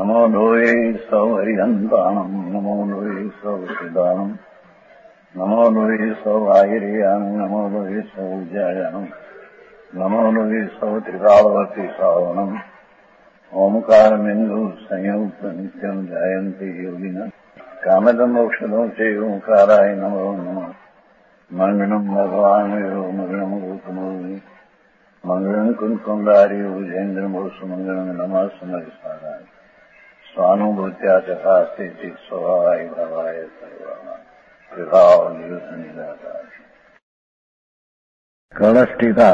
नमो लोये सौहरिहन्ताणम् नमो लोये सौसिदानम् नमो लोये सौभागिर्यानम् नमो लोये सौज्यायानम् नमो लोये सौत्रिकालवर्ति सावनम् ओंकारमिन्दु संयुक्त नित्यम् जायन्ति योगिनः कामदम् मोक्षदम् च ओंकाराय नमो नमः मंगलम् भगवान् मंगलम् गौतमोनि मंगलम् कुंकुंडारि उजेन्द्रमोसु मंगलम् नमः समरिसाराय स्वानुभूत्या चकास्ते स्वभावाय भवाय सर्वाणां विभाव निदातार। कलश टीका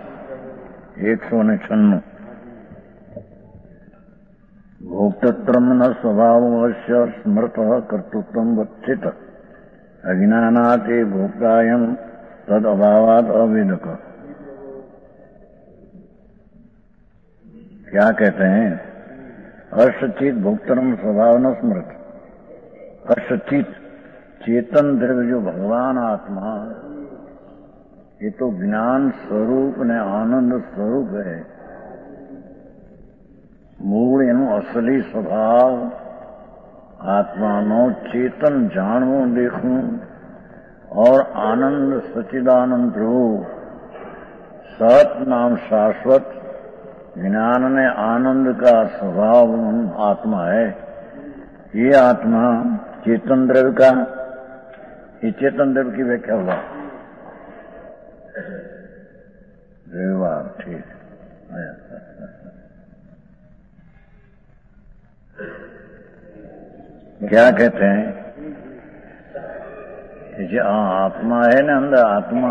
196। भोक्तृत्वम् न स्वभावस्य स्मृतः कर्तृत्वम् वक्षित अज्ञानाते भोक्तायम् तद अभावात् अविदक। क्या कहते हैं? असचित भोक्तरम स्वभाव न स्मृत। असचित चेतन द्रव्य जो भगवान आत्मा, ये तो ज्ञान स्वरूप ने आनंद स्वरूप है। मूल एनु असली स्वभाव आत्मानो चेतन जाणवो देखूं और आनंद सच्चिदानंद रूप सत नाम शाश्वत ज्ञान ने आनंद का स्वभाव आत्मा है। ये आत्मा चेतन द्रव्य का, ये चेतन द्रव्य की व्याख्या हुआ रविवार। ठीक क्या कहते हैं? जो आत्मा है ना, अंदर आत्मा,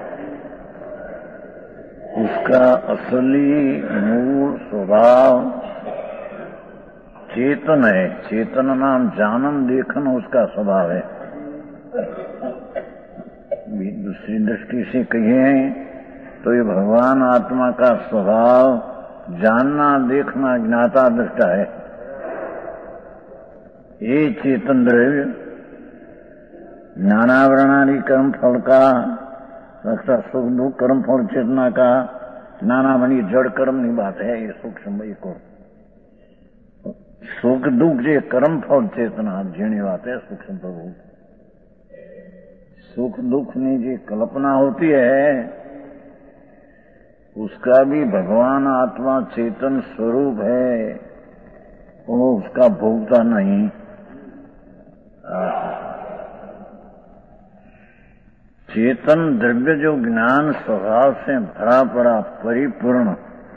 उसका असली मूल स्वभाव चेतन है। चेतन नाम जानन देखन उसका स्वभाव है। दूसरी दृष्टि से कहिए तो ये भगवान आत्मा का स्वभाव जानना देखना ज्ञाता दृष्टा है। ये चेतन द्रव्य ज्ञानावरणादि कर्म फल का रक्षा सुख दुख कर्म फल चेतना का नाना बनी जड़ कर्म नहीं बात है। ये सूक्ष्म को सुख दुख जे कर्म फल चेतना जीणी बात है सूक्ष्म प्रभु। सुख दुख ने जी कल्पना होती है, उसका भी भगवान आत्मा चेतन स्वरूप है, वो उसका भोगता नहीं। चेतन द्रव्य जो ज्ञान स्वभाव से भरा पड़ा परिपूर्ण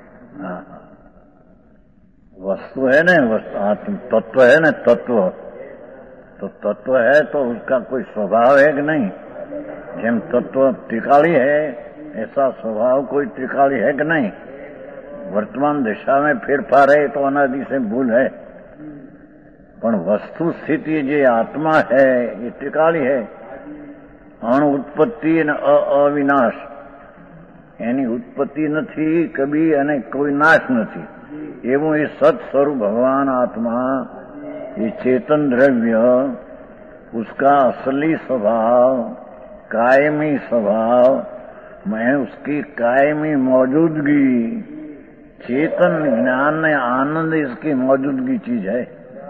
वस्तु है न, आत्म तत्व है न, तत्व तो तत्व है तो उसका कोई स्वभाव है कि नहीं? जेम तत्व त्रिकाली है, ऐसा स्वभाव कोई त्रिकाली है कि नहीं? वर्तमान दिशा में फेरफार है तो अनादि से भूल है, पर वस्तु स्थिति जो आत्मा है ये त्रिकाली है। अणु उत्पत्ति અને અવિનાશ, એની ઉત્પત્તિ નથી કભી અને કોઈ નાશ નથી। એવું એ સત સ્વરૂપ ભગવાન आत्मा, ये चेतन द्रव्य, उसका असली स्वभाव कायमी स्वभाव में उसकी कायमी मौजूदगी चेतन ज्ञान ने आनंद इसकी मौजूदगी चीज है।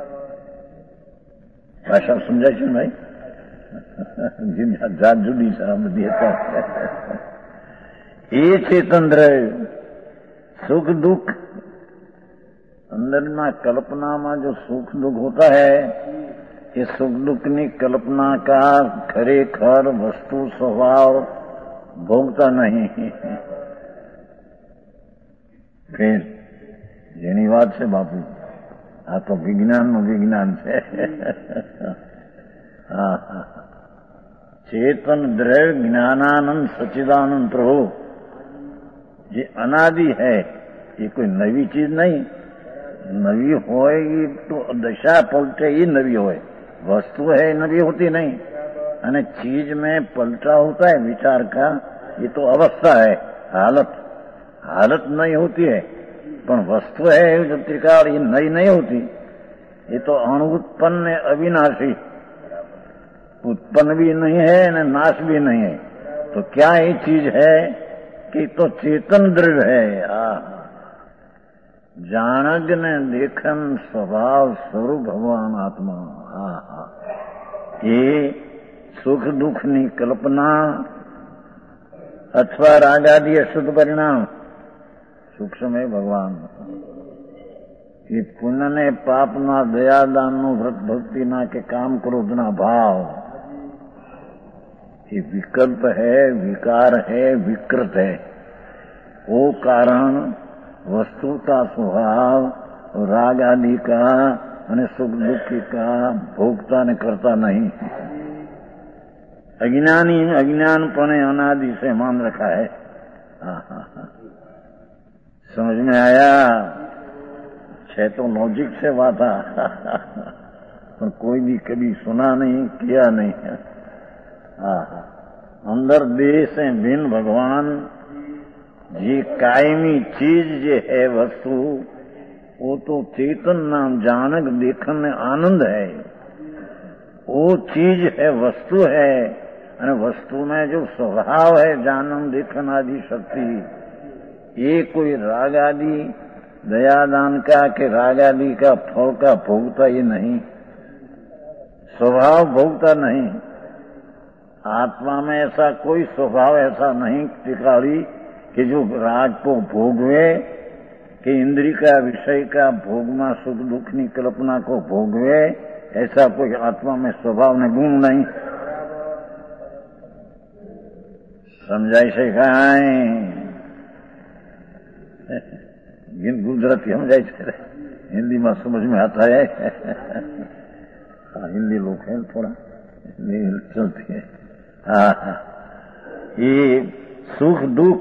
भाषा समझा छे भाई? जात जुदी बધી ये चेतन द्रव्य सुख दुख अंदर ना कल्पना में जो सुख दुख होता है, ये सुख दुख की कल्पना का खरेखर वस्तु स्वभाव भोगता नहीं। फिर जेनी बात से बापू आ तो विज्ञान नु विज्ञान है। हाँ, चेतन द्रव्य ज्ञानानंद सच्चिदानंद प्रभु ये अनादि है, ये कोई नवी चीज नहीं। नवी होएगी तो दशा पलटे ही नवी होए, वस्तु है नवी होती नहीं। अने चीज में पलटा होता है विचार का, ये तो अवस्था है, हालत नई होती है, पर वस्तु है जो त्रिकाल ये नई नहीं होती। ये तो अणुत्पन्न अविनाशी, उत्पन्न भी नहीं है न नाश भी नहीं है। तो क्या ये चीज है कि तो चेतन द्रव्य है। જાણગ ને દેખન સ્વભાવ સ્વરૂપ ભગવાન આત્મા. એ સુખ દુઃખની કલ્પના અથવા રાગાદી અશુદ્ધ પરિણામ સૂક્ષ્મ એ ભગવાન. એ પુણ્ય ને પાપના દયાદાનનું વ્રત ભક્તિના કે કામ ક્રોધના ભાવ ये विकल्प है, विकार है, विकृत है. वो कारण वस्तु का स्वभाव राग आदि का અને सुख दुख का भोगता ने करता नहीं. अज्ञानी अज्ञानपने अनादि से मान रखा है. समझ में आया? है तो लॉजिक से बात पर कोई भी कभी सुना नहीं, किया नहीं. अंदर देह से भिन्न भगवान ये कायमी चीज जे है वस्तु वो तो चेतन नाम जानक देखन आनंद है. वो चीज है, वस्तु है. और वस्तु में जो स्वभाव है जानन देखन आदि शक्ति, ये कोई राग आदि दयादान का के राग आदि का फल का भोगता ये नहीं, स्वभाव भोगता नहीं. आत्मा में ऐसा कोई स्वभाव ऐसा नहीं टिकाड़ी कि जो राग को भोगवे, कि इंद्रिय का विषय का भोगना सुख दुख की कल्पना को भोगवे, ऐसा कोई आत्मा में स्वभाव ने गुण नहीं. समझाई से कहां गुजराती समझाई से हिंदी में समझ में आता है. हिंदी लोग हैं थोड़ा चलती है. ये सुख दुख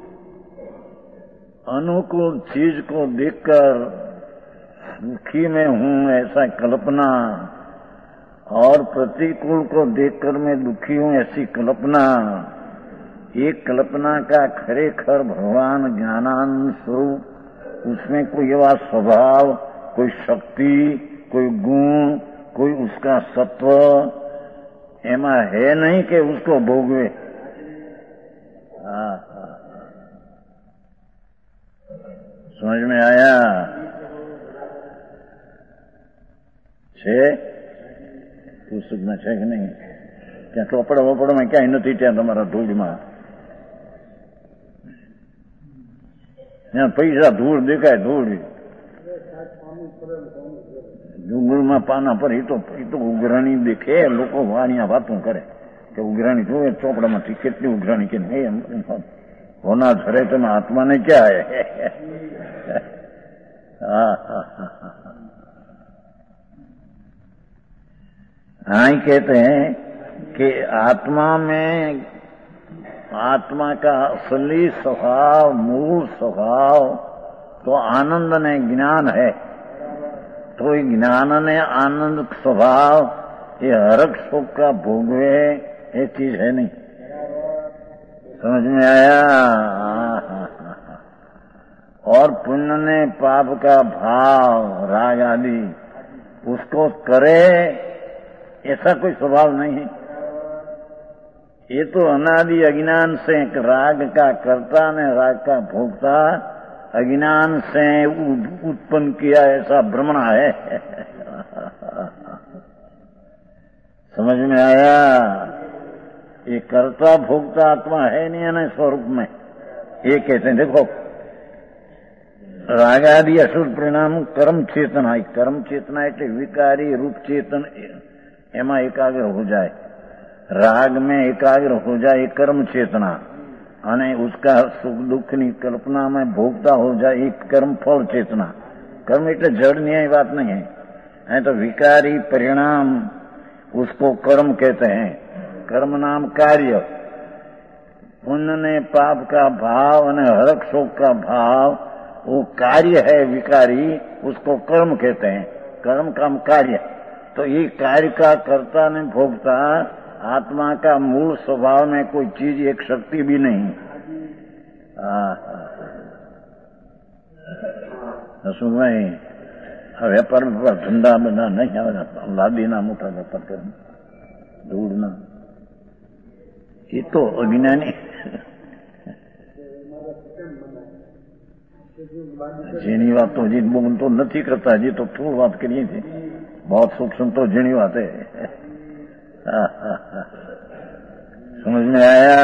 अनुकूल चीज को देखकर सुखी में हूं ऐसा कल्पना और प्रतिकूल को देखकर मैं दुखी हूं ऐसी कल्पना, एक कल्पना का खरेखर भगवान ज्ञानानंद स्वरूप उसमें कोई यह स्वभाव, कोई शक्ति, कोई गुण, कोई उसका सत्व एमा है नहीं कि उसको भोगवे. समझ में आया? છે પુસ્તકમાં છે કે નહીં? ત્યાં ચોપડા વપડામાં ક્યાંય નથી, ત્યાં તમારા ધૂળમાં ત્યાં પૈસા ધૂળ દેખાય, ધૂળ ડુંગળમાં પાના પર એ તો ઉઘરાણી દેખે. લોકો વાણિયા વાતો કરે કે ઉઘરાણી જોવે ચોપડામાંથી કેટલી ઉઘરાણી કે હોના ધરે તમે આત્માને क्या है. हाँ कहते हैं कि आत्मा में आत्मा का असली स्वभाव, मूल स्वभाव तो आनंद ने ज्ञान है. तो ज्ञान ने आनंद स्वभाव ये हरक सुख का भोगवे ये चीज है नहीं. समझ में आया? और पुण्य ने पाप का भाव राग आदि उसको करे ऐसा कोई स्वभाव नहीं है. ये तो अनादि अज्ञान से राग का कर्ता ने राग का भोगता अज्ञान से उत्पन्न किया ऐसा भ्रमण है. समझ में आया? ये कर्ता भोगता आत्मा है नहीं है स्वरूप में. ये कहते हैं देखो रागादि असुर परिणाम कर्म चेतना. कर्म चेतना એટલે વિકારી रूप चेतन એમાં એકાગ્ર हो जाए, राग में एकाग्र हो जाए कर्म चेतना, અને उसका सुख दुख की कल्पना में भोगता हो जाए एक कर्म फल चेतना. कर्म એટલે जड़ न्याय बात नहीं है, है तो विकारी परिणाम उसको कर्म कहते हैं. कर्म नाम कार्य. पुण्य ने पाप का भाव और हरक शोक का भाव वो कार्य है विकारी, उसको कर्म कहते हैं. कर्म का कार्य. तो ये कार्य का कर्ता ने भोगता आत्मा का मूल स्वभाव में कोई चीज एक शक्ति भी नहीं. શું ભાઈ વેપાર ધંધા બધા નહીં આવે, લાદીના મોટા વેપાર કરે ધૂળના, એ તો અજ્ઞાની. झीणी बात तो जी बोल तो नहीं करता जी, तो थोड़ी बात करिए थे, बहुत सूक्ष्म तो झीणी बात है। समझ में आया?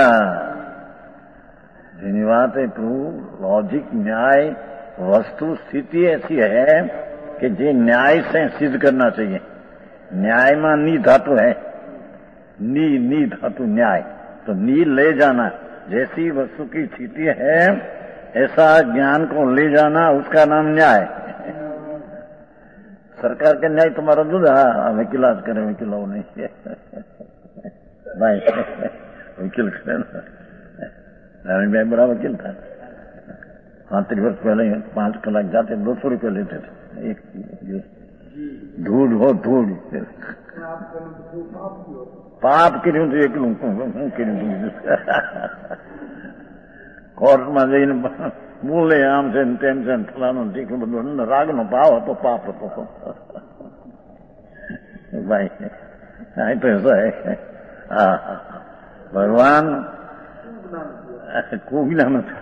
झीणी बात है प्रभु। लॉजिक, न्याय, वस्तु स्थिति ऐसी है कि जे न्याय से सिद्ध करना चाहिए। न्याय में नी धातु है, नी धातु न्याय, तो नी ले जाना। जैसी वस्तु की स्थिति है ऐसा ज्ञान को ले जाना, उसका नाम न्याय। सरकार के न्याय तुम्हारा दूध, हाँ वकीलात करे, वकील हो नहीं भाई, वकील करे ना। नारायण भाई बड़ा वकील था, 35 वर्ष पहले 5 कलाक जाते 200 रुपये लेते थे एक धूल हो धूल। पाप કર્યું તો એકલું હું કર્યું કોર્ટમાં જઈને બોલે આમ છે ને તેમ છે ને ફલાનું ઠીક બધું રાગનો ભાવ હતો, પાપ હતો ભાઈ। હા તો હા ભગવાન કુજ્ઞાન હતું,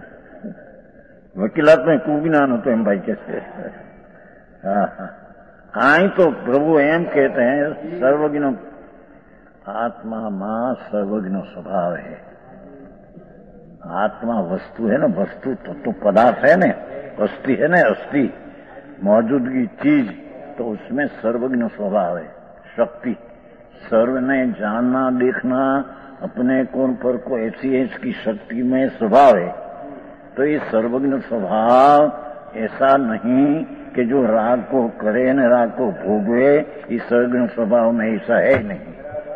વકીલાત में કુજ્ઞાન હતું એમ ભાઈ કે છે। હા आई तो प्रभु एम कहते हैं सर्वज्ञ आत्मा मां सर्वज्ञ स्वभाव है। आत्मा वस्तु है ना, वस्तु तो पदार्थ है ना, अस्थि है ना, अस्थि मौजूदगी चीज, तो उसमें सर्वज्ञ स्वभाव है। शक्ति सर्व ने जानना देखना अपने कोण पर को ऐसी है, इसकी शक्ति में स्वभाव है। तो ये सर्वज्ञ स्वभाव ऐसा नहीं कि जो राग को करे न राग को भोगवे, इस सर्वज्ञ स्वभाव में ऐसा है नहीं।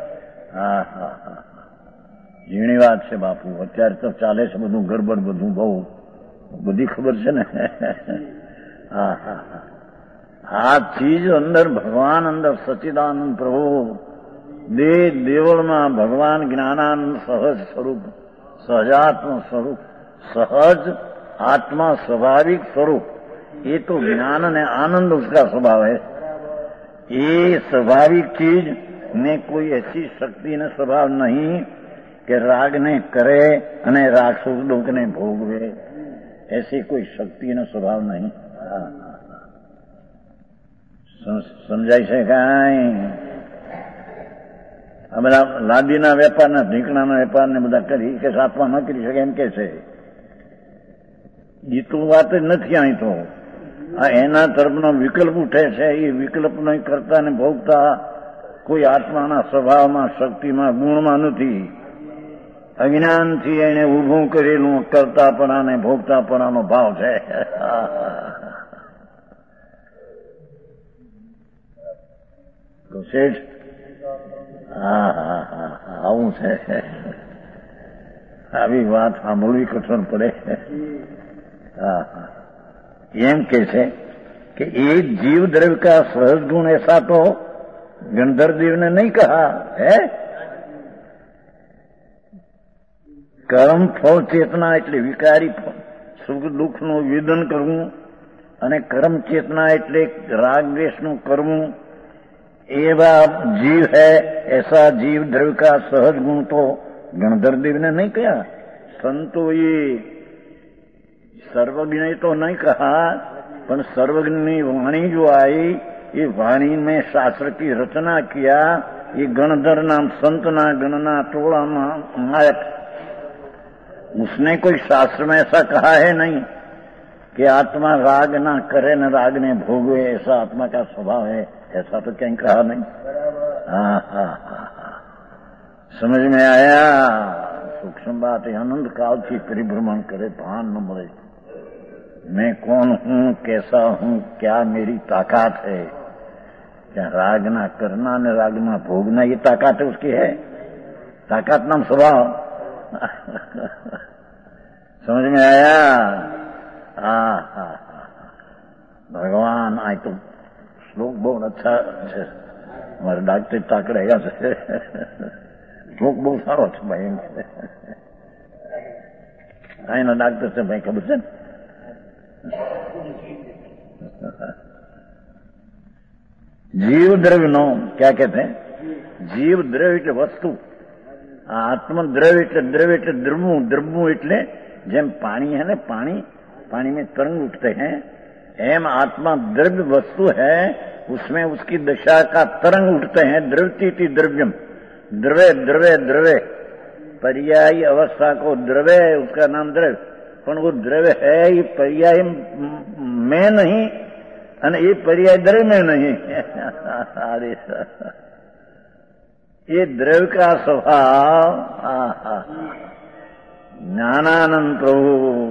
ઝીણી વાત છે બાપુ। અત્યારે તો ચાલે છે બધું ગડબડ, બધું બહુ બધી ખબર છે ને। આ ચીજ અંદર ભગવાન, અંદર સચ્ચિદાનંદ પ્રભુ, દેહ દેવળમાં ભગવાન જ્ઞાનાનંદ સહજ સ્વરૂપ, સહજાત્મ સ્વરૂપ, સહજ आत्मा स्वाभाविक स्वरूप, ये तो ज्ञान ने आनंद उसका स्वभाव है। ये स्वाभाविक चीज में कोई ऐसी शक्ति ने स्वभाव नहीं कि राग ने करे अने राग सुख दुख ने भोगवे, ऐसी कोई शक्ति ने स्वभाव नहीं। समझाई છે કાંઈ? આ બધા લાદીના વેપારના, ઢીંકણાના વેપારને બધા કરી કે સાતમાં ન કરી શકે એમ કે છે। એ તો વાત જ નથી। અહીં તો આ એના તરફનો વિકલ્પ ઉઠે છે। એ વિકલ્પ નહીં કરતા ને ભોગતા કોઈ આત્માના સ્વભાવમાં, શક્તિમાં, ગુણમાં નથી। અજ્ઞાનથી એને ઊભું કરેલું કરતાપણા ને ભોગતાપણાનો ભાવ છે। તો શેઠ આવું છે। આવી વાત સાંભળવી કઠણ પડે। एम कैसे कि एक जीव द्रव्य का सहज गुण ऐसा तो गंधर्व देव ने नहीं कहा है। कर्म फल चेतना એટલે વિકારી સુખ દુઃખ નું વેદન કરવું, અને કર્મ ચેतना એટલે રાગ દ્વેષ નું કરવું। એવા जीव है, ऐसा जीव द्रव्य का सहज गुण तो गंधर्व देव ने नहीं कहा। संतो ये सर्वज्ञ ने तो नहीं कहा, पर सर्वज्ञ वाणी जो आई, ये वाणी में शास्त्र की रचना किया। ये गणधर नाम संतना गणना टोला नायक, उसने कोई शास्त्र में ऐसा कहा है नहीं कि आत्मा राग ना करे न राग ने भोगवे, ऐसा आत्मा का स्वभाव है, ऐसा तो कहीं कहा नहीं। समझ में आया? सूक्ष्म बात है। अनंत काल की परिभ्रमण करे, भान न મળે। मैं कौन हूँ, कैसा हूँ, क्या मेरी ताकत है? क्या राग ना करना न राग ना भोगना, ये ताकत है उसकी है। ताकत नाम स्वभाव। समझ में आया? भगवान आज तो श्लोक बहुत अच्छा है। हमारे डॉक्टर ताकड़ेगा से श्लोक बहुत सारो છે ભાઈ। અહીંના डॉक्टर से भाई खबर છે? जीव द्रव्य नो क्या कहते हैं? जीव द्रव्य એટલે વસ્તુ, આત્મ દ્રવ્ય એટલે દ્રવ્ય એટલે દ્રવ્યું, દ્રવ્યું એટલે જેમ પાણી હે ને, પાણી पानी में तरंग उठते हैं, एम आत्मा द्रव्य वस्तु है, उसमें उसकी दशा का तरंग उठते हैं। द्रव्यति द्रव्यम, द्रव्य द्रव्य द्रव्य, पर्यायी अवस्था को द्रव्य है, उसका नाम द्रव्य, पर वो द्रव्य है, ये पर्याय में नहीं અને એ પર્યાય દ્રવ્ય में नहीं। अरे ये द्रव्य का स्वभाव ज्ञानानंद प्रभु,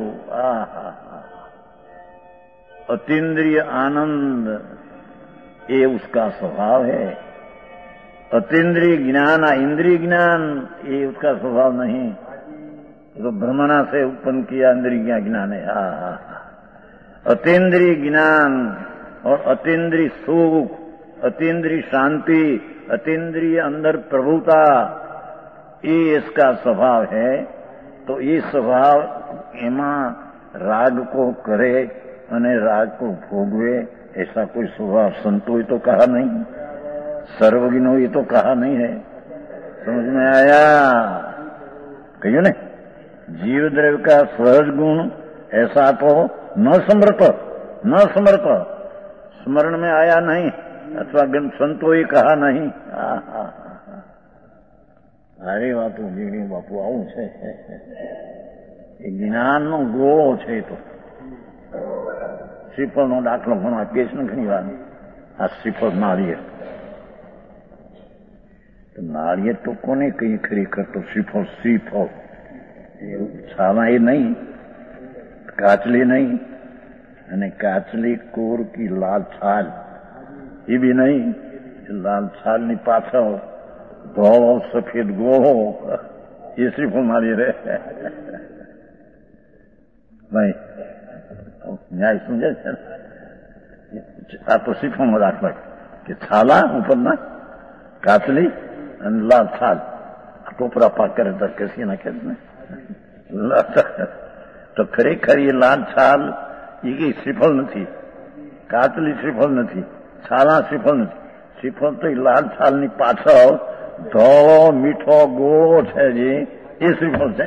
अतीन्द्रिय आनंद, ये उसका स्वभाव है। अतीन्द्रिय ज्ञान, इंद्रिय ज्ञान, ये उसका स्वभाव नहीं, तो ब्रह्मणा से उत्पन्न किया इंद्रिय ज्ञान है। अतीन्द्रिय ज्ञान और अतीन्द्रिय सुख, अतीन्द्रिय शांति, अतीन्द्रिय अंदर प्रभुता, ये इसका स्वभाव है। तो ये स्वभाव एमा राग को करे અને राग को भोगवे, ऐसा कोई स्वभाव संतों तो कहा नहीं, सर्वज्ञों ये तो कहा नहीं है। समझ में आया? कहियो ने जीव द्रव्य का सहज गुण ऐसा तो न समर्थ स्मरण में आया नहीं, अथवा संतों ये कहा नहीं। अरे वातो जीवनी बापू આવું છે, એ જ્ઞાનનો ગોળો છે। તો શ્રીફળનો દાખલો ઘણો આપીએ છે ને ઘણી વાર, આ શ્રીફળ નાળિયેર, તો નાળિયેર તો કોને કઈ ખરેખર તો શ્રીફળ છાલા એ નહીં, કાચલી નહીં, અને કાચલી કોર की लाल छाल ये भी नहीं, लाल छाल ની પાછળ ધોળો સફેદ ગોળો, એ શ્રીફળ નાળિયેર है भाई। न्याय समझे आ तो श्रीफળ दाखला કે છાલા ઉપરના કાચલી અને લાલ છાલ, ટોપરા પાક કરે તો કેસી નાખે ને, તો ખરેખર એ લાલ છાલ એ કઈ શ્રીફળ નથી, કાચલી શ્રીફળ નથી, છાલા શ્રીફળ નથી। શ્રીફળ તો એ લાલ છાલની પાછળ ધોળો મીઠો ગોળો છે, જે એ શ્રીફળ છે।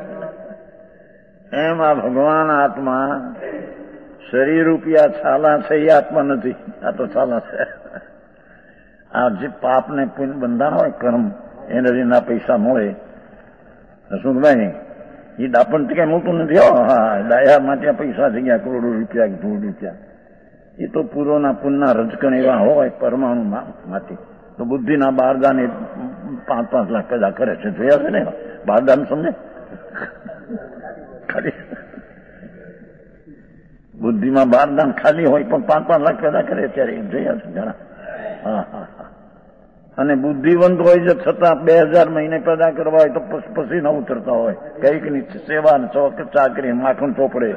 એમ આ ભગવાન આત્મા શરીર રૂપિયા છાલા છે, એ આત્મા નથી, આ તો છાલા છે। આ જે પાપ ને પુણ્ય બંધાણ હોય કર્મ, એને રીના પૈસા મળે, શું ભાઈ એ દાપણ કઈ મળતું નથી। હા, ડાયા માટે પૈસા થઈ ગયા કરોડો રૂપિયા, કરોડ રૂપિયા, એ તો પૂર્વના પુણ્યના રજકણ એવા હોય પરમાણુ માંથી, તો બુદ્ધિના બારદાન 5-5 લાખ પેદા કરે છે, જોયા છે ને બારદાન, સમજે? ખાલી બુદ્ધિમાં બારદાન ખાલી હોય પણ 5-5 લાખ પેદા કરે, ત્યારે જોયા છે ઘણા। હા, અને બુદ્ધિવંત હોય છે છતાં 2000 મહિને પેદા કરવા હોય તો પછી ન ઉતરતા હોય, કઈક ની સેવા ચાકરી માખણ ચોપડે।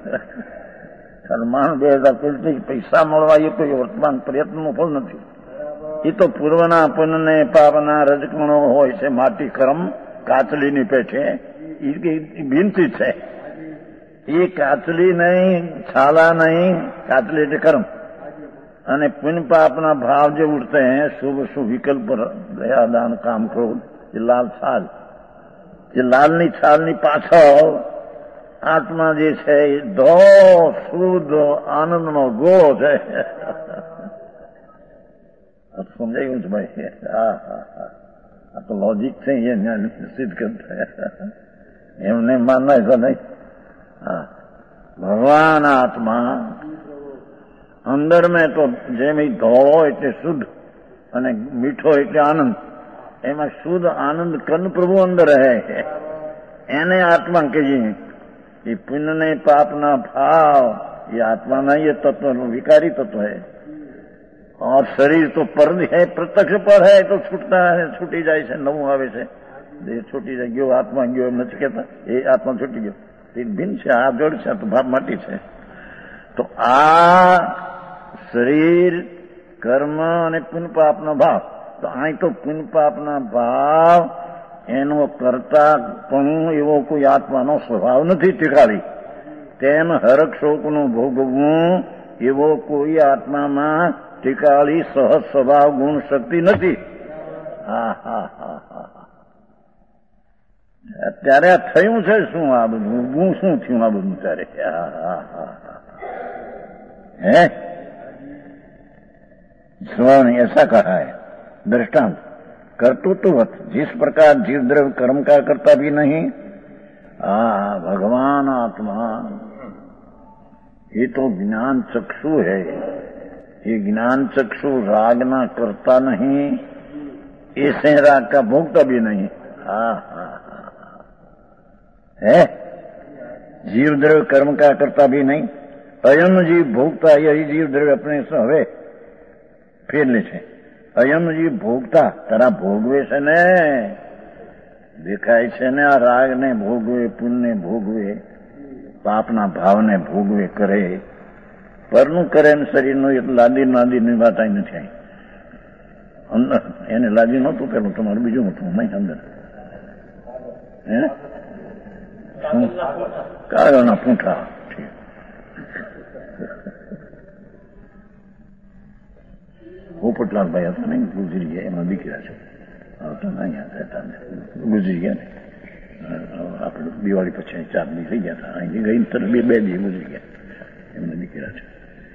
માણ 2000 પૈસા મળવા એ કોઈ વર્તમાન પ્રયત્નનું ફળ નથી, એ તો પૂર્વના પુણ્યને પાપના રજકણો હોય છે, માટી કર્મ કાચલીની પેઠે એ ભીનથી છે। એ કાચલી નહીં, છાલા નહીં, કાચલી એટલે કર્મ, અને પુण्य पापना भाव जो उठते हैं, शुभ शुभ विकल्प, दया दान काम क्रोध, ये लाल छाल, ये लालनी छालनी पाछળ आत्मा जे છે એ ધો શુદ્ધ આનંદનો ગોળો છે। સમજાયું છે ભાઈ? આ તો લોજિક છે, એ સિદ્ધ કરતા એમને માનના છે નહીં। હા, ભગવાન આત્મા અંદર में तो જેમ ધોળો એટલે શુદ્ધ અને મીઠો એટલે આનંદ, એમાં શુદ્ધ આનંદ કર્ણ પ્રભુ અંદર રહે છે, એને આત્मा કહીએ। ये पुण्य ने पाप ना भाव, ये आत्मा नहीं, ये तत्व विकारी तत्व है। और शरीर तो पर है, प्रत्यक्ष पर है तो छूटता है, छूटी जाए છે, નવું આવે છે, દેહ છૂટી જાય, ગયો આત્મા ગયો એમ નથી કહેતા, એ આત્મા છૂટી ગયો, એ ભિન્ન છે, આ જડ છે, તો ભાવ માટી છે। તો આ શરીર કર્મ અને પુण्य પાપનો ભાવ, તો અહીં તો પુण्य પાપના ભાવ એનો કરતા પણ એવો કોઈ આત્માનો સ્વભાવ નથી ટીકાળી, તેમ હરક શોકનું ભોગવવું એવો કોઈ આત્મામાં ટીકાળી સહજ સ્વભાવ ગુણ શક્તિ નથી। અત્યારે આ થયું છે શું આ બધું? હું શું થયું આ બધું ત્યારે? है स्वयं ऐसा कहा है दृष्टांत। कर्तृत्ववत जिस प्रकार जीव द्रव्य कर्म का करता भी नहीं, भगवान आत्मा ये तो ज्ञान चक्षु है, ये ज्ञान चक्षु राग ना करता नहीं, ऐसे राग का भोगता भी नहीं। है जीव द्रव्य कर्म का करता भी नहीं, अयम जीव भोगता, यही जीव द्रव्य अपने से હવે ફેર લે છે। અયમ જીવ ભોગતા તારા ભોગવે છે ને, દેખાય છે ને, આ રાગને ભોગવે, પુણ્યને ભોગવે, પાપના ભાવને ભોગવે કરે, પરનું કરે ને શરીરનું એ લાદીની વાત આવી નથી આવી। અંદર એને લાદી નહોતું પેલું, તમારું બીજું હતું નહીં અંદર, હે કાગળના પૂંઠા। પોપટલાલભાઈ હતા ને, ગુજરી ગયા, એમાં દીકરા છે, આવતા અહીંયા રહેતા ગુજરી ગયા ને, આપણે દિવાળી પછી 4 દી થઈ ગયા હતા, અહીંથી ગઈ તરફ 2 દી ગુજરી ગયા, એમના દીકરા છે।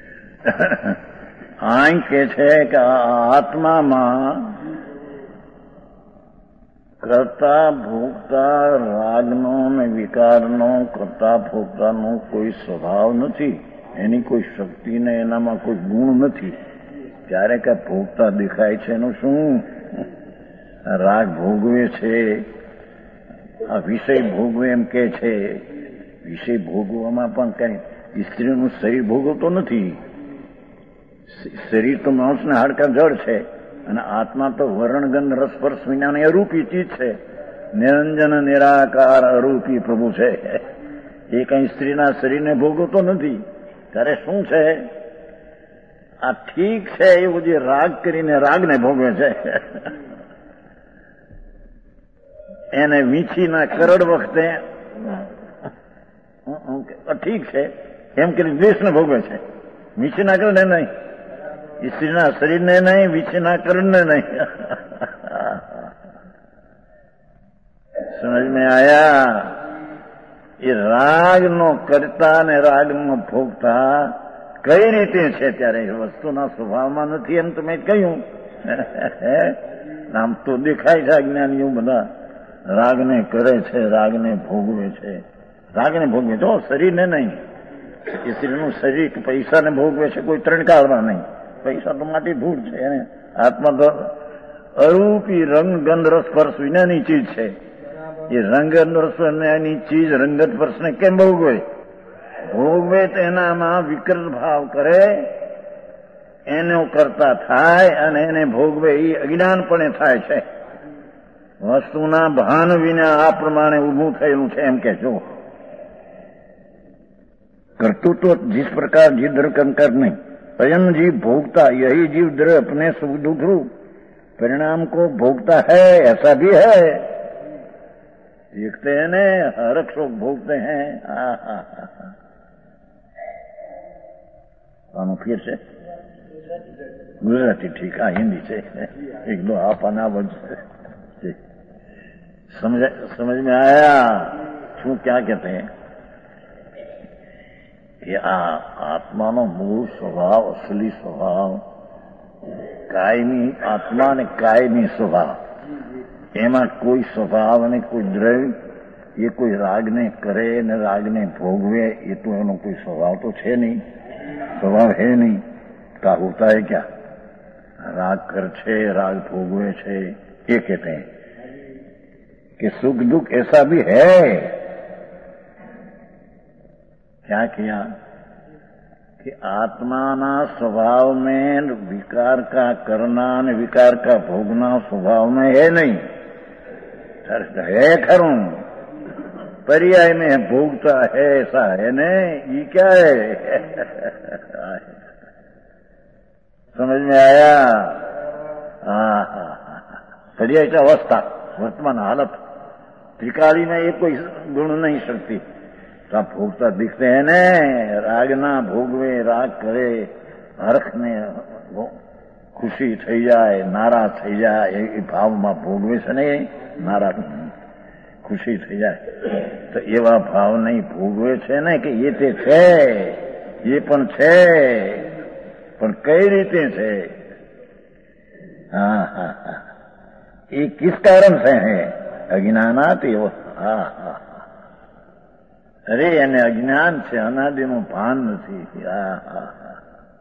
અહીં કે છે કે આત્મામાં કરતા ભોગતા રાગનો ને વિકારનો, કરતા ભોગતાનો કોઈ સ્વભાવ નથી, એની કોઈ શક્તિ ને એનામાં કોઈ ગુણ નથી। ત્યારે કે ભોગતા દેખાય છે એનું શું? રાગ ભોગવે છે, આ વિષય ભોગવે એમ કે છે। વિષય ભોગવામાં પણ કઈ સ્ત્રીનું શરીર ભોગવતો નથી, શરીર તો માણસ ને હાડકા જળ છે, અને આત્મા તો વર્ણગંધ રસસ્પર્શ વિનાની અરૂપી ચીજ છે, નિરંજન નિરાકાર અરૂપી પ્રભુ છે, એ કઈ સ્ત્રીના શરીરને ભોગવતો નથી। ત્યારે શું છે? આ ઠીક છે એવું જે રાગ કરીને રાગને ભોગવે છે, એને વીંછીના કરડ વખતે ઠીક છે એમ કરી દ્વેષને ભોગવે છે, વીંછીના કરડને નહીં, સ્ત્રીના શરીરને નહીં, વીંછીના કરડને નહીં। સમજ મેં આયા? એ રાગનો કરતા ને રાગનો ભોગતા કઈ રીતે છે? ત્યારે એ વસ્તુના સ્વભાવમાં નથી એમ તો મેં કહ્યું। આમ તો દેખાય છે અજ્ઞાનીઓ બધા રાગને કરે છે, રાગને ભોગવે છે, રાગને ભોગવે છે, શરીરને નહીં। એ સ્ત્રીનું શરીર પૈસાને ભોગવે છે, કોઈ ત્રણકાળમાં નહીં, પૈસા તો માટી ધૂળ છે, એને આત્મા તો અરૂપી રંગ ગંધ રસ સ્પર્શ વિનાની ચીજ છે। એ રંગ રસ વિનાની ચીજ રંગત સ્પર્શને કેમ ભોગવે? ભોગવે તો એનામાં વિકૃત ભાવ કરે, એનો કરતા થાય, અને એને ભોગવે એ અજ્ઞાનપણે થાય છે। વસ્તુના ભાન વિના આ પ્રમાણે ઊભું થયેલું છે એમ કે જો कर्तृत्व जिस प्रकार जीव द्रव्य कर्म कर नहीं, अयम जीव भोगता, यही जीव द्रव्य अपने सुख दुख रूप परिणाम को भोगता है, ऐसा भी है। देखते हैं न, हर सुख भोगते हैं। फिर से गुजराती ठीक है, हिंदी से 1-2 आपाना बज समझ में आया શું क्या कहते हैं? કે આ આત્માનો મૂળ સ્વભાવ, અસલી સ્વભાવ, કાયમી આત્મા અને કાયમી સ્વભાવ, એમાં કોઈ સ્વભાવ અને કોઈ દ્રવ્ય, એ કોઈ રાગને કરે ને રાગને ભોગવે, એ તો એનો કોઈ સ્વભાવ તો છે નહીં, स्वभाव है नहीं। का होता है क्या? राग करछे, राग भोगवे छे, ये कहते हैं कि सुख दुख ऐसा भी है। क्या किया कि आत्माना स्वभाव में विकार का करना ने विकार का भोगना स्वभाव में है नहीं, है खरूं, पर्याय में भोगता है, ऐसा है नहीं। ये क्या है? समझ में आया? पर्याय की अवस्था, वर्तमान हालत, त्रिकाली में ये कोई गुण नहीं सकती। तो आप भोगता दिखते हैं ने, राग ना भोगवे, राग करे, हर्ष ने खुशी थई जाए, नाराज थई जाए, એ ભાવમાં ભોગવે છે ને, નારાજ ખુશી થઈ જાય. તો એવા ભાવ નહીં ભોગવે છે ને કે એ તે છે, એ પણ છે, પણ કઈ રીતે છે? હા હા હા, એ કિસ કારણ से है? અજ્ઞાનાત એવો. હા હા, અરે એને અજ્ઞાન છે, અનાદિનું ભાન નથી. હા હા હા,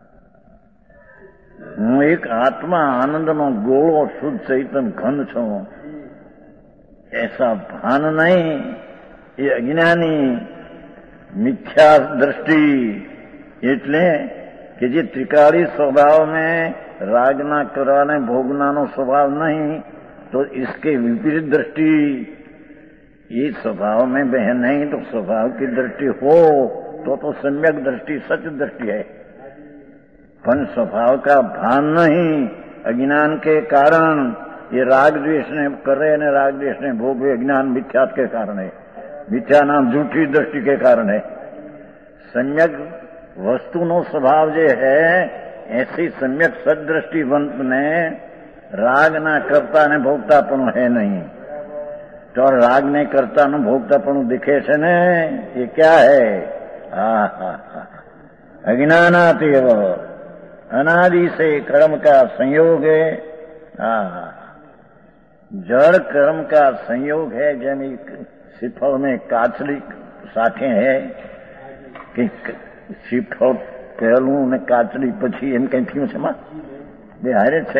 હું એક આત્મા આનંદનો ગોળો શુદ્ધ ચૈતન ઘન છું, ऐसा भान नहीं. ये अज्ञानी मिथ्या दृष्टि એટલે કે જે ત્રિકાળી સ્વભાવ में रागना कराने भोगना नो स्वभाव नहीं, तो इसके विपरीत दृष्टि, ये स्वभाव में वह नहीं तो स्वभाव की दृष्टि हो तो सम्यक दृष्टि सच दृष्टि है. पण स्वभाव का भान नहीं, अज्ञान के कारण ये राग द्वेष ने करे ने राग द्वेष ने भोगवे, अज्ञान मिथ्यात के कारण है, मिथ्या नाम झूठी दृष्टि के कारण है. सम्यक वस्तु नो स्वभाव जो है, ऐसी सम्यक सदृष्टिवंत ने राग ना करता ने भोगतापणु है नहीं. तो राग ने करता ने भोगतापणु दिखे छे ने, ये क्या है? हा हा हा, अज्ञानातेव, अनादि से कर्म का संयोग है. हा हा, जड़ कर्म का संयोग है. जैसे श्रीफल में काचली साखे है कि श्रीफल पहलू ने काचली पछी एम कई थी છે બે હારે છે.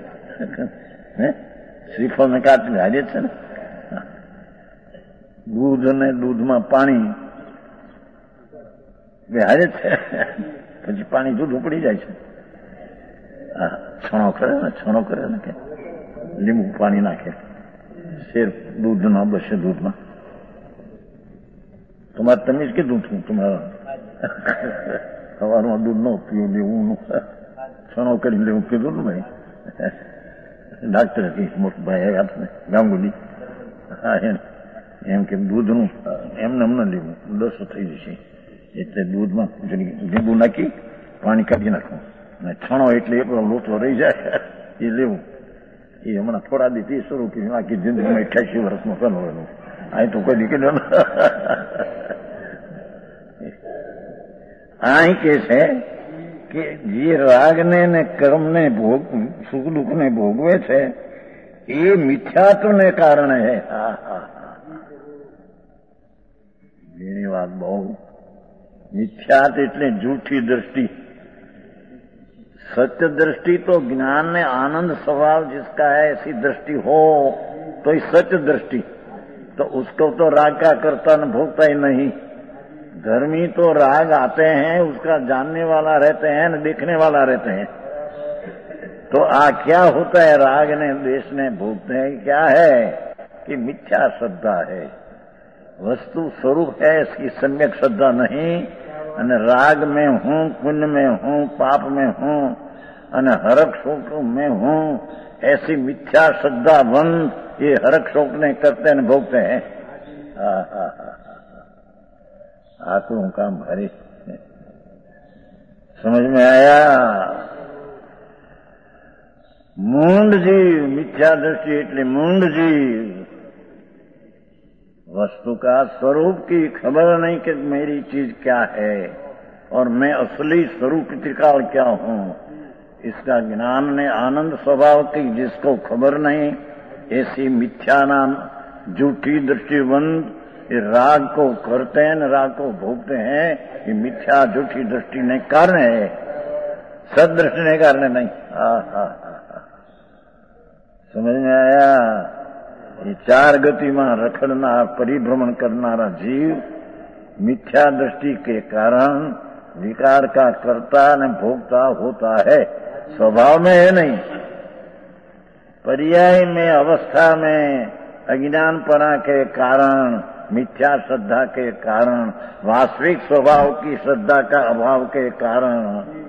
શ્રીફળ ને કાચલી હારે છે ને. दूध ने दूध में पानी બે હારે છે, પછી પાણી दूध ઉપડી જાય છે. છણો કરે ને, છણો કરે ને કે લીંબુ પાણી નાખે, શેર दूध ना बसे दूध में. तुम्हारे तमीज के दूध हूँ तुम्हारा સવારમાં દૂધ ન પીવું લેવું, છણો કરી લેવું કીધું ને ભાઈ. ડાક્ટર હતી મોટા ભાઈ આવ્યા હતા ને ગાંગુલી, હા એમ કે દૂધનું એમને એમ ન લેવું, દસો થઈ જશે. એટલે દૂધમાં લીંબુ નાખી પાણી કાઢી નાખવું, અને છણો એટલે એટલો લોટો રહી જાય એ લેવું. એ હમણાં થોડા દી શરૂ કર્યું, આખી જિંદગીમાં 88 વર્ષમાં કરવાનું. આ તો કોઈ દીકરી આ કે છે કે જે રાગને ને કર્મને ભોગ સુખ દુઃખ ને ભોગવે છે એ મિથ્યાત્વને કારણે છે. હા હા હા, એની વાત બહુ. मिथ्यात એટલે झूठी दृष्टि. सत्य दृष्टि तो ज्ञान में आनंद स्वभाव जिसका है, ऐसी दृष्टि हो तो ये सत्य दृष्टि. तो उसको तो राग का करता न भोगता ही नहीं. धर्मी तो राग आते हैं, उसका जानने वाला रहते हैं न देखने वाला रहते हैं. तो क्या होता है? राग ने द्वेष ने भोगते हैं. क्या है कि मिथ्या श्रद्धा है, वस्तु स्वरूप है, इसकी सम्यक श्रद्धा नहीं. અને રાગ में हूँ, पुण्य में हूँ, पाप में हूँ, અને हरक शोक में हूँ, ऐसी मिथ्या श्रद्धा बंद ये हरक शोक ने करते न भोगते हैं. आंखों का भारी समझ में आया? मूंड जीव, मिथ्या दृष्टि એટલે मूंड जीव. वस्तु का स्वरूप की खबर नहीं कि मेरी चीज क्या है और मैं असली स्वरूप त्रिकाल क्या हूँ. इसका ज्ञान ने आनंद स्वभाव की जिसको खबर नहीं, ऐसी मिथ्या नाम झूठी दृष्टिबंद ये राग को करते हैं, राग को भोगते हैं. ये मिथ्या झूठी दृष्टि ने कारण है, सदृष्टि ने कारण नहीं. समझ में आया? ये चार गति में रखड़ना परिभ्रमण करनारा जीव मिथ्या दृष्टि के कारण विकार का कर्ता न भोगता होता है. स्वभाव में है नहीं, पर्याय में अवस्था में अज्ञानपना के कारण, मिथ्या श्रद्धा के कारण, वास्तविक स्वभाव की श्रद्धा का अभाव के कारण.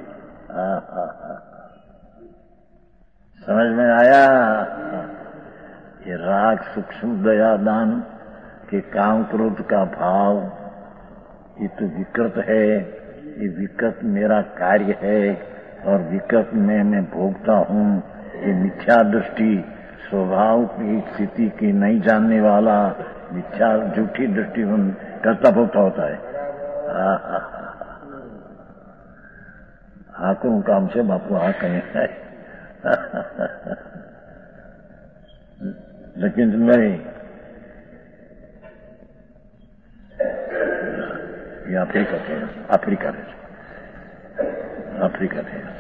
समझ में आया? ये राग सूक्ष्म दया दान के काम क्रोध का भाव ये तो विकृत है. ये विकृत मेरा कार्य है और विकृत में मैं भोगता हूँ. ये मिथ्या दृष्टि स्वभाव की स्थिति की नहीं जानने वाला मिथ्या झूठी दृष्टि करता भोगता होता है। हाँ को काम से बापू हाँ कहीं है लेकिन नहीं, ये अफ्रीका थे, अफ्रीका थे, अफ्रीका थे।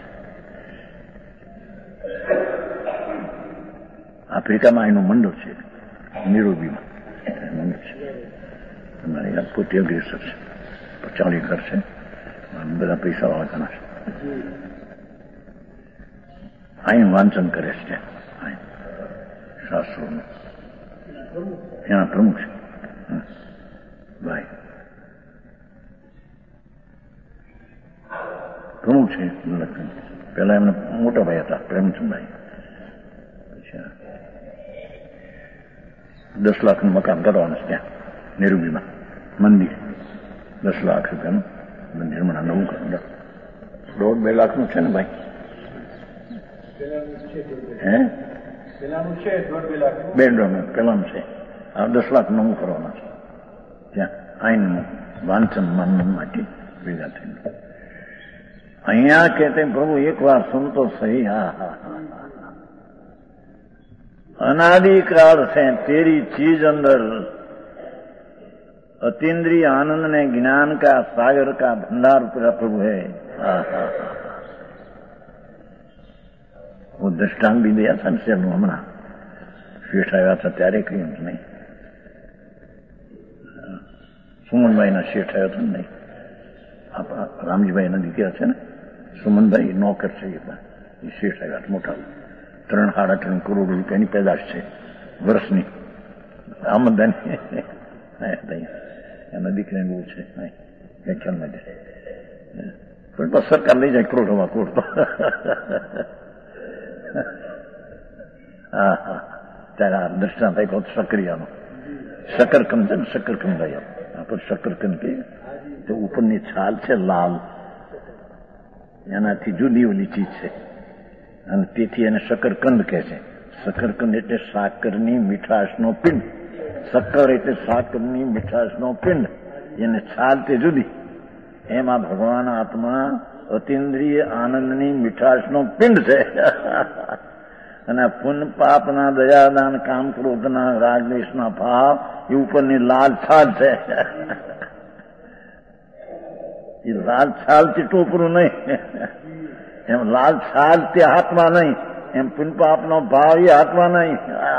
अफ्रीकाમાં એનું મંડળ છે, નિરોબીમાં મંડળ છે. અમારે યાદ પોતે અગ્રેસર છે, 40 ઘર છે, બધા પૈસાવાળા ઘણા છે. અહીં વાંચન કરે છે, શાસ્ત્રોનું એના પ્રમુખ છે ભાઈ, પ્રમુખ છે. પેલા એમને મોટા ભાઈ હતા પ્રેમચંદભાઈ. 10 લાખનું મકાન કરવાનું છે ત્યાં નિરૂબીમાં, મંદિર 10 લાખ રૂપિયાનું મંદિર હમણાં નવું કરું, 1.5-2 લાખનું છે ને ભાઈ? હે પેલાનું છે 1.5 પેલાનું છે, આ 10 લાખ નવું કરવાના છે ત્યાં આઈનનું વાંચન માનન માટે ભેગા થઈને. અહીંયા કહેતે પ્રભુ એક વાર સુન તો સही, હા હા હા, अनादिकाल से तेरी चीज अंदर अतीन्द्रिय आनंद ने ज्ञान का सागर का भंडार तेरा प्रभु है. वो दृष्टांत भी दिया था से हमारा शेष आया था त्यारे कहीं नहीं, सुमन भाई ना शेठ आया था नहीं, आप रामजी भाई ना दिखा थे ना, सुमन भाई नौकर से ये शेठ आया था मोटा, 3-3.5 કરોડ રૂપિયાની પેદાશ છે વર્ષની આમદની. એના દીકરાને બહુ છે કઈ ખ્યાલ નથી, પણ બસ સરકાર લઈ જાય કરોડોમાં કરોડ. હા હા, ત્યારે આ દ્રષ્ટાંત આપ્યો સક્રિયાનો, શકરકંદ છે ને, શકરકંદ આવ્યો આપણે શકરકંદ કહીએ તો ઉપરની છાલ છે લાલ, એનાથી જુદી ઓલી ચીજ છે અને તેથી એને શકરકંદ કહે છે. શકરકંદ એટલે સાકરની મીઠાશનો પિંડ, શક્કર એટલે સાકરની મીઠાશનો પિંડ, એને છાલ તે જુદી. એમાં ભગવાન આત્મા અતિન્દ્રિય આનંદની મીઠાશનો પિંડ છે. અને પુન પાપના દયાદાન કામ ક્રોધના રાગદ્વેષના ભાવ એ ઉપરની લાલ છાલ છે. એ લાલ છાલ થી ટોપરું નહીં, એમ લાલ છાલ તે હાથમાં નહીં, એમ પુનપાપનો ભાવ એ હાથમાં નહીં.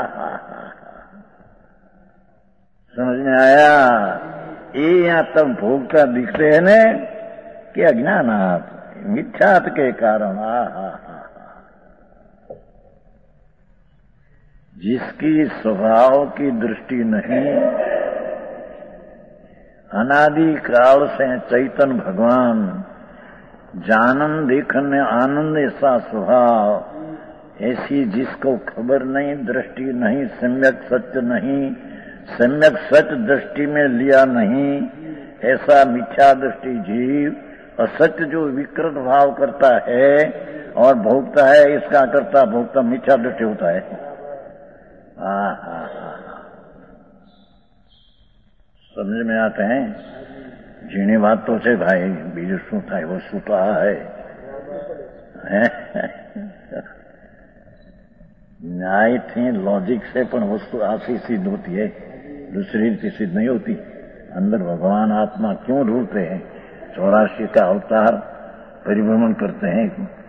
સમજ में आया? ये यहाँ तब भोगता दिखते है ने कि अज्ञानात मिथ्यात के कारण. जिसकी स्वभाव की दृष्टि नहीं, अनादि काल से चैतन भगवान जानन देखने आनंद ऐसा स्वभाव, ऐसी जिसको खबर नहीं, दृष्टि नहीं, सम्यक सत्य नहीं, सम्यक सत्य दृष्टि में लिया नहीं, ऐसा मिथ्या दृष्टि जीव असत्य जो विकृत भाव करता है और भोगता है, इसका करता भोगता मिथ्या दृष्टि होता है. समझ में आते हैं? जीनी बात तो છે ભાઈ, બીજું શું થાય? વસ્તુ તો આ है. न्याय थी लॉजिक से पण वस्तु ऐसी सिद्ध होती है, दूसरी रीति सिद्ध नहीं होती. अंदर भगवान आत्मा क्यों ढूंढते हैं? 84 का अवतार परिभ्रमण करते हैं.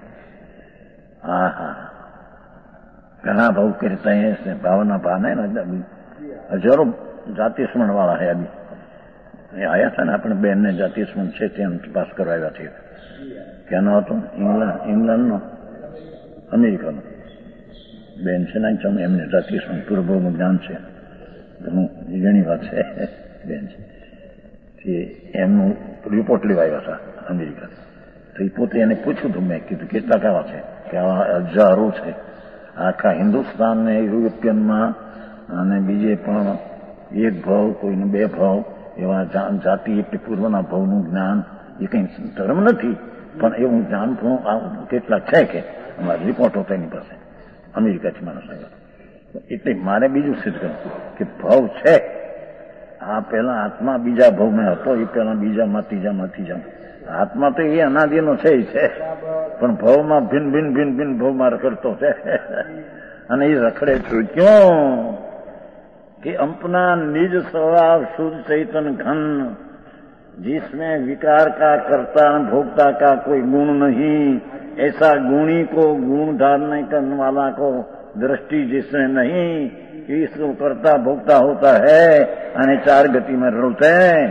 घना भाव करते हैं, इसने भावना पाना है ना. हजारों जाति स्मरण वाला है. अभी आया था ना अपने बहन ने जाति स्मरण છે ત્યાં તપાસ કરાવ્યા છે. ક્યાંનો હતો? ઇંગ્લેન્ડનો, અમેરિકાનો બેન છે ને, એમને જાતિ સ્મરણ પૂર્વનું જ્ઞાન છે, ઘણું ઘણી વાત છે. બેન છે એમનું રિપોર્ટ લેવા આવ્યા હતા અમેરિકા. તો એ પોતે એને પૂછ્યું હતું, મેં કીધું કેટલા કેવા છે? કે આવા હજારો છે આખા હિન્દુસ્તાન ને યુરોપિયનમાં, અને બીજે પણ 1 ભાવ, કોઈને 2 ભાવ, એવા જાતિ એટલે પૂર્વના ભાવનું જ્ઞાન. એ કઈ ધર્મ નથી, પણ એવું જ્ઞાન કેટલા છે કે અમારા રિપોર્ટ હતો એની પાસે, અમેરિકાથી માણસ આવ્યા. એટલે મારે બીજું સિદ્ધ કર્યું કે ભાવ છે આ પેલા આત્મા બીજા ભાવમાં હતો, એ પેલા બીજામાં ત્રીજામાં આત્મા તો એ અનાદિનો છે પણ ભાવમાં ભિન્ન ભિન્ન ભાવમાં કરતો છે અને એ રખડે છું ક્यों कि अपना निज स्वभाव शुद्ध चैतन्य घन जिसमें विकार का कर्ता भोक्ता का कोई गुण नहीं, ऐसा गुणी को गुण धारण करने वाला को दृष्टि जिसमें नहीं, इसको कर्ता भोक्ता होता है અને ચાર ગતિ में रलते हैं।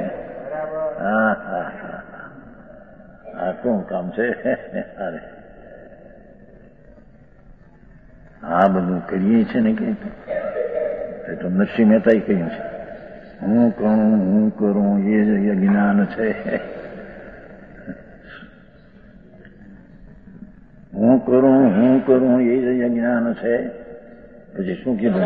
આ શું કામ છે? અરે આ બધું કરીએ છે ને કે તો નરસિંહ મહેતાએ કહ્યું છે, હું કરું એ જ્ઞાન છે, હું કરું એ જ્ઞાન છે। પછી શું કીધું?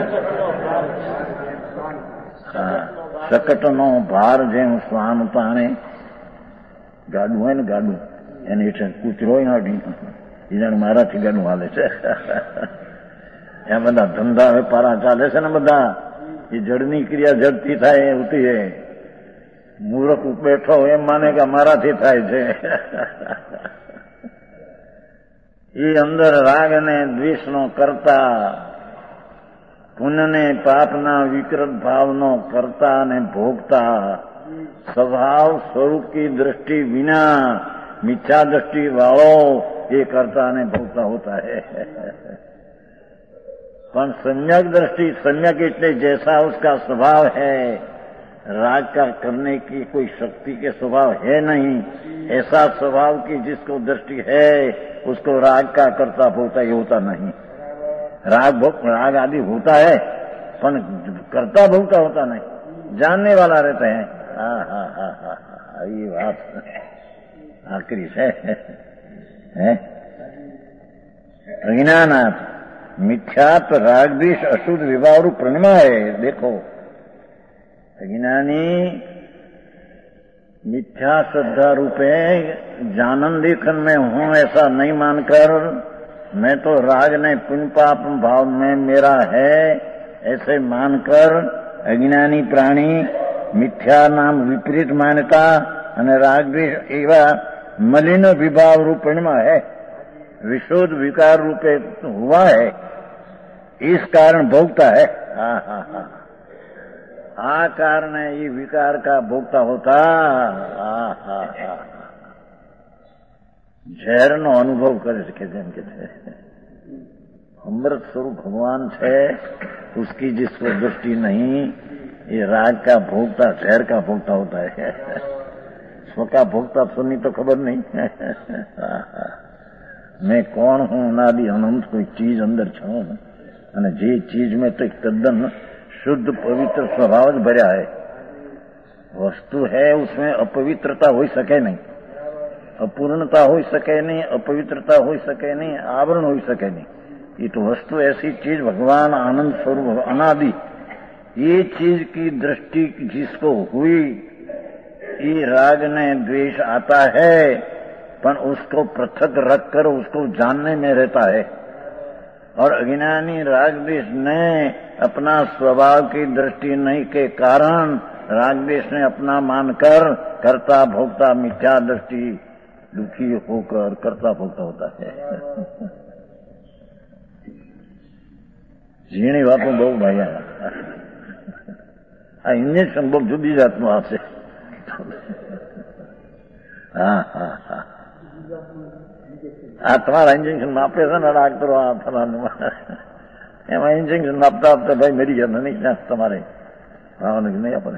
હા, શકટનો ભાર જેમ શ્વાન તાણે, ગાડું હોય ને ગાડું એને હેઠળ કૂતરો હોય એ જાણે મારાથી ગાડું હાલે છે। ત્યાં બધા ધંધા વેપારા ચાલે છે ને બધા, એ જડની ક્રિયા જડથી થાય ઉતી હે, મૂર્ખ બેઠો એમ માને કે મારાથી થાય છે। એ અંદર રાગ અને દ્વેષનો કરતા, પુણ્ય ને પાપના વિકૃત ભાવનો કરતા અને ભોગતા, स्वभाव स्वरूप की दृष्टि बिना मिथ्या दृष्टि वालों ये करता ने भोगता होता है। पर सम्यक दृष्टि, सम्यक इतने जैसा उसका स्वभाव है, राग का करने की कोई शक्ति के स्वभाव है नहीं, ऐसा स्वभाव की जिसको दृष्टि है उसको राग का करता भोगता ये होता नहीं। राग आदि होता है पर करता भोगता होता नहीं, जानने वाला रहता है। ये बात आखिरी है। अज्ञानात् मिथ्यात्व राग द्वेष अशुद्ध विभाव रूप प्रणिमा है। देखो अज्ञानी मिथ्या श्रद्धा रूपे जानन देखन में हूं ऐसा नहीं मानकर, मैं तो राग ने पुण्य पाप भाव में मेरा है ऐसे मानकर अज्ञानी प्राणी मिथ्या नाम विपरीत मान्यता અને રાગ દ્વેષ એવા મલિન વિભાવ રૂપણમાં है, विशुद्ध विकार रूपे हुआ है, इस कारण भोगता है। आ कारण ये विकार का भोगता होता। ઝેર નો અનુભવ કરે છે જેમ કે છે अमृत स्वरूप भगवान है, उसकी जिसको दृष्टि नहीं, ये राग का भोगता जहर का भोगता होता है। स्व का भोगता सुनी तो खबर नहीं। मैं कौन हूं? अनादि अनंत कोई चीज अंदर छूं અને જે चीज में तो तद्दन शुद्ध पवित्र स्वभाव ज भर्या है। वस्तु है उसमें अपवित्रता हो सके नहीं, अपूर्णता हो सके नहीं, अपवित्रता हो सके नहीं, आवरण हो सके नहीं। ये तो वस्तु ऐसी चीज भगवान आनंद स्वरूप अनादि, ये चीज की दृष्टि जिसको हुई, ये राग ने द्वेष आता है पर उसको पृथक रखकर उसको जानने में रहता है। और अज्ञानी राग द्वेष ने अपना स्वभाव की दृष्टि नहीं के कारण राग द्वेष ने अपना मानकर कर्ता भोक्ता मिथ्या दृष्टि दुखी होकर कर्ता भोक्ता होता है। ઝીણી વાતો બહુ ભાઈ, આ ઇન્જેક્શન બહુ જુદી જાતનું આવશે। આ તમારા ઇન્જેક્શન આપે છે ને ડાક્ટરો, આ ફલાનું એમાં ઇન્જેક્શન આપતા આપતા ભાઈ મરી ગયા નહીં ત્યાં તમારે ભાવનગર નહીં આપે।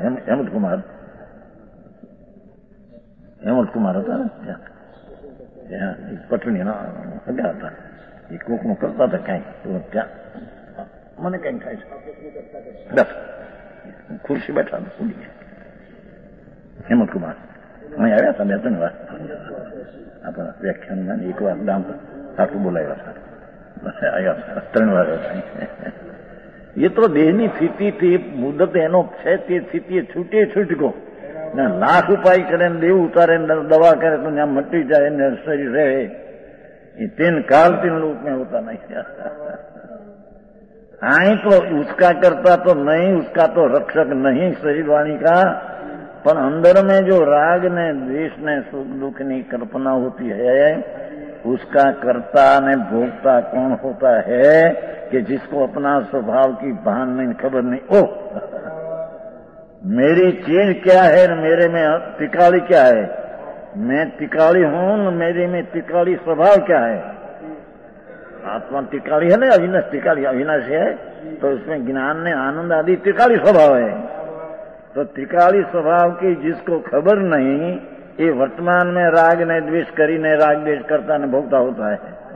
હેમંતકુમાર હતા ને ત્યાં પટણીના હગા હતા, એ કોકનું કરતા હતા કાંઈ ત્યાં મને કઈ થાય છે બસ ખુરશી બેઠા ઉડી ગયા। હેમંતકુમાર અહીં આવ્યા હતા 2-3 વાર આપણા વ્યાખ્યાનમાં, એક વાર દામ સાચું બોલાવ્યા હતા, આવ્યા 3 વાર આવ્યા। એ તો દેહની સ્થિતિથી મુદત એનો છે તે સ્થિતિએ છૂટે છૂટકો ને લાખ ઉપાય કરે ને દેવ ઉતારે ને દવા કરે તો ત્યાં મટી જાય ને શરીર રહે, એ તેન કાલ તીન રૂપ में होता नहीं। आई तो उसका करता तो नहीं, उसका तो रक्षक नहीं शरीर वाणी का, पर अंदर में जो राग ने द्वेष ने सुख दुख की कल्पना होती है, उसका कर्ता ने भोगता कौन होता है कि जिसको अपना स्वभाव की भान नहीं, खबर नहीं। ओह मेरी चीज क्या है, मेरे में तिकाली क्या है, मैं तिकाली हूं, मेरे में तिकाली स्वभाव क्या है। आत्मा तिकाली है ना, अविनाश तिकाली अविनाशी है, तो उसमें ज्ञान ने आनंद आदि तिकाली स्वभाव है। तो तिकाली स्वभाव की जिसको खबर नहीं, ये वर्तमान में राग ने द्वेष करी ने राग द्वेष करता ने भोगता होता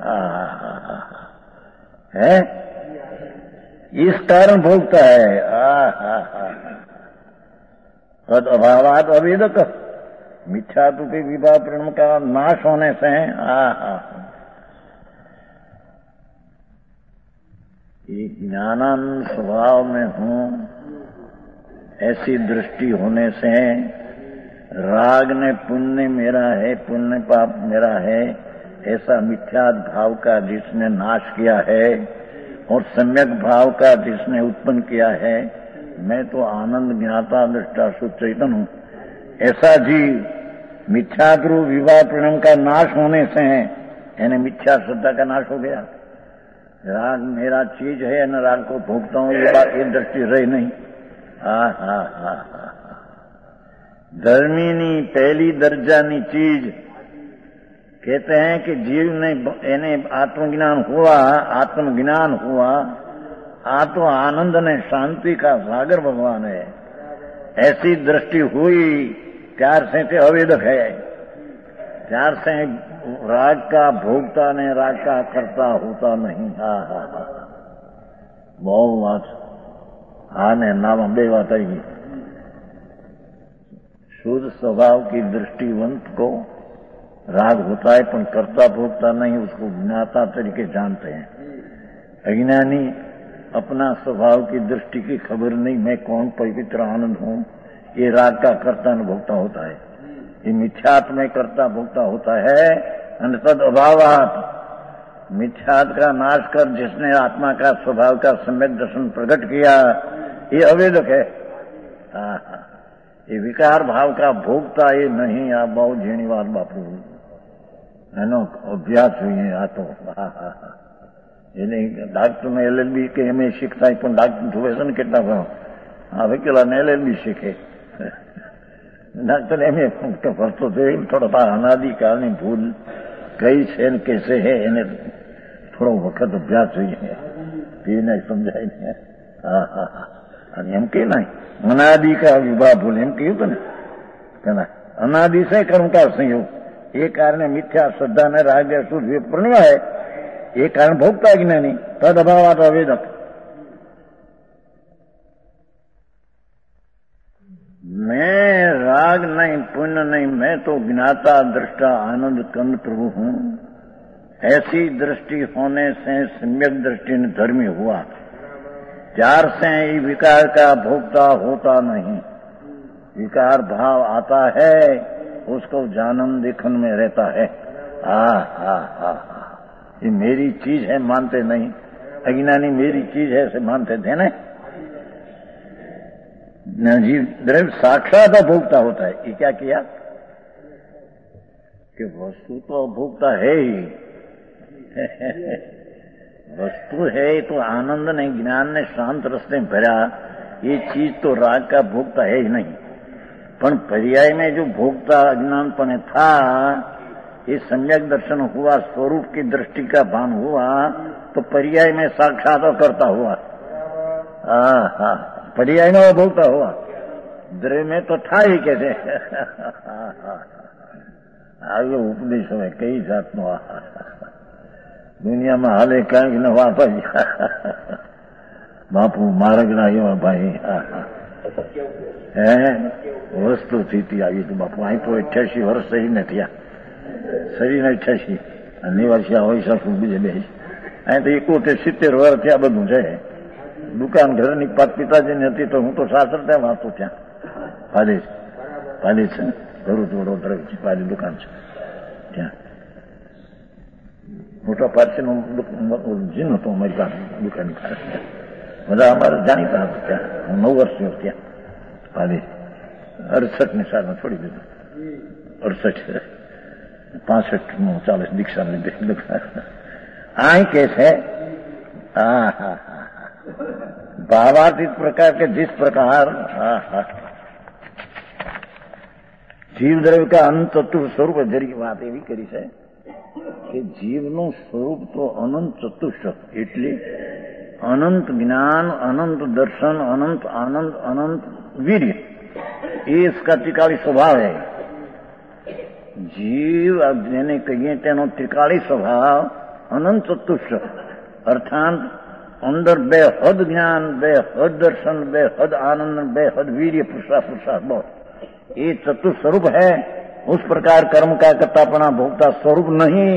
है इस कारण भोगता है। तद अभावात अवेदक मिथ्या रूपी विवाह प्रणम का नाश होने से एक ज्ञानानंद स्वभाव में हूं, ऐसी दृष्टि होने से राग ने पुण्य मेरा है, पुण्य पाप मेरा है, ऐसा मिथ्या भाव का जिसने नाश किया है और सम्यक भाव का जिसने उत्पन्न किया है, मैं तो आनंद ज्ञाता दृष्टा सुचेतन हूं, ऐसा जीव मिथ्याद्रु विवाह प्रणम का नाश होने से है, यानी मिथ्या श्रद्धा का नाश हो गया। राग मेरा चीज है न राग को भोगता हूं, ये बात ये दृष्टि रही नहीं। धर्मीनी पहली दर्जानी चीज कहते हैं कि जीव ने यानी आत्मज्ञान हुआ, आत्म आनंद ने शांति का सागर भगवान है, ऐसी दृष्टि हुई, प्यार से ते अवेदक है, प्यार से राग का भोगता ने राग का करता होता नहीं। बहुत बात ने नाम बे बात आई। शुद्ध स्वभाव की दृष्टिवंत को राग होता है पर कर्ता भोगता नहीं, उसको ज्ञाता तरीके जानते हैं। अज्ञानी अपना स्वभाव की दृष्टि की खबर नहीं, मैं कौन पवित्र आनंद हूं, ये राग का कर्ता न भोगता होता है, ये मिथ्यात्म में कर्ता भोगता होता है। तद अभावात मिथ्यात का नाश कर जिसने आत्मा का स्वभाव का सम्यक दर्शन प्रकट किया, ये अवेदक है। ये विकार भाव का भोगता ये नहीं। आप बहुत झीणी बात बापू एनो अभ्यास हुई है आ तो डॉक्टर ने LLB के एमए શીખતા પણ ડોક્ટર પ્રોફેશન કેટલા ભણો હવે કેલા ને LLB શીખે डॉक्टर एमए ભણતો થયો થોડો અનાદિકાળની ભૂલ કઈ છે ને कैसे है એને થોડો વખત અભ્યાસ જોઈએ એને સમજાય ને અને એમ કે નહીં અનાદિ का विवाह भूल एम કહ્યું હતું ને अनादि से कर्मकार संयोग ये कारण मिथ्या श्रद्धा ने राग सूद पूर्णिमा है, ये कारण भोगता ज्ञानी तद अभावात अवेदक। मैं राग नहीं पुण्य नहीं, मैं तो ज्ञाता दृष्टा आनंद कंद प्रभु हूं, ऐसी दृष्टि होने से सम्यक दृष्टि ने धर्मी हुआ। चार से विकार का भोगता होता नहीं, विकार भाव आता है उसको जानन देखन में रहता है। ये मेरी चीज है मानते नहीं, अज्ञानी मेरी चीज है ऐसे मानते थे ना। जीव द्रव्य साक्षात भोगता होता है। ये क्या किया कि वस्तु तो भोगता है ही वस्तु है तो आनंद ने ज्ञान ने शांत रस्ते भरा, ये चीज तो राग का भोगता है ही नहीं। पण पर्याय में जो भोगता अज्ञानपने था, ये सम्यक दर्शन हुआ, स्वरूप की दृष्टि का भान हुआ, तो पर्याय में साक्षात करता हुआ। पर्याय में वो भोगता हुआ, द्रव्य में तो था ही कैसे। आगे उपदेश में कई जात नो दुनिया में हाले कहीं न वापस बापू मार्ग ना एवं भाई वस्तु थी आई तो बापू आई तो 88 वर्ष ही न थिया शरीर 88 अन्य वर्षिया हो सकूं बीजे बे अँ तो 71 वर्ष थया बधु है। दुकान घर की पिताजी ने थी तो हूँ तो सासर त्या वाँचो त्या पाली है भरूच वडोदरा पाली दुकान है त्या मोटा पारसी नो जिन હતો અમારી પાસે દુકાન બધા અમારે જાણીતા હતા ત્યાં. હું 9 વર્ષની ત્યાં પાલી 68ની સાલમાં છોડી દીધું. 68 65 40 दीक्षा લીધી. આ કે છે भावातीत प्रकार के जिस प्रकार जीव द्रव्य का अनंत चतुर स्वरूप जरी बात एवी करी है कि जीवનું સ્વરૂપ તો અનંત ચતુષ્ટ, એટલે અનંત જ્ઞાન, અનંત દર્શન, अनंत आनंद, अनंत वीर्य, ये इसका त्रिकाली स्वभाव है. जीव જેને કહીએ તેનો ત્રિકાળી સ્વભાવ અનંત ચતુષ્ટ, अर्थात अंदर बेहद ज्ञान, बेहद दर्शन, बेहद आनंद, बेहद वीर्य, पुरुषार्थ बहुत, ये चतुर स्वरूप है. उस प्रकार कर्म का कर्तापना भोगता स्वरूप नहीं.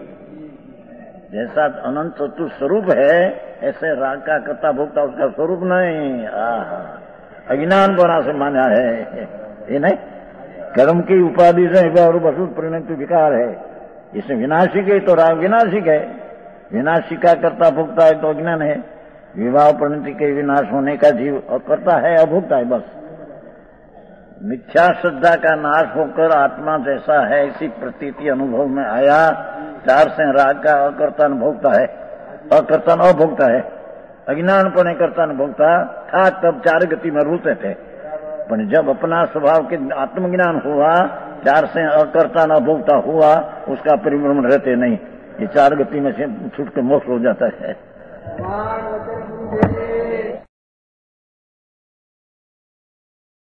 जैसा अनंत चतुर स्वरूप है ऐसे राग का कर्ता भोगता उसका स्वरूप नहीं. अज्ञान बना से माना है ये नहीं. कर्म की उपाधि से वसूल परिणत विकार है. इसमें विनाशिक है तो राग विनाशिक है. विनाशी का कर्ता भोगता है तो अज्ञान है. विवाह परिणति के विनाश होने का जीव अकर्ता है, अभोक्ता है. बस मिथ्या श्रद्धा का नाश होकर आत्मा जैसा है इसी प्रतीति अनुभव में आया. 4 से राग का अकर्ता भोगता है, अकर्ता अभोक्ता है. अज्ञान पने कर्ता भोगता था तब 4 गति में रूलते थे. पर जब अपना स्वभाव के आत्मज्ञान हुआ, 4 से अकर्ता न भोगता हुआ, उसका परिभ्रमण रहते नहीं. ये 4 गति में से छूट के मोक्ष हो जाता है.